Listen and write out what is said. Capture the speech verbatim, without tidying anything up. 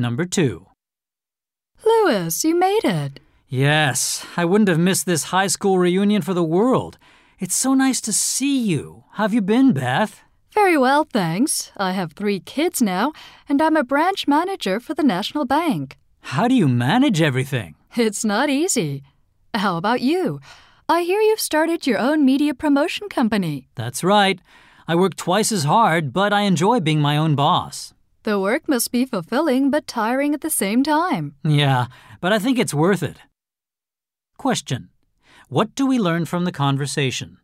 Number two. Louis, you made it. Yes, I wouldn't have missed this high school reunion for the world. It's so nice to see you. How have you been, Beth? Very well, thanks. I have three kids now, and I'm a branch manager for the National Bank. How do you manage everything? It's not easy. How about you? I hear you've started your own media promotion company. That's right. I work twice as hard, but I enjoy being my own boss. The work must be fulfilling but tiring at the same time. Yeah, but I think it's worth it. Question. What do we learn from the conversation?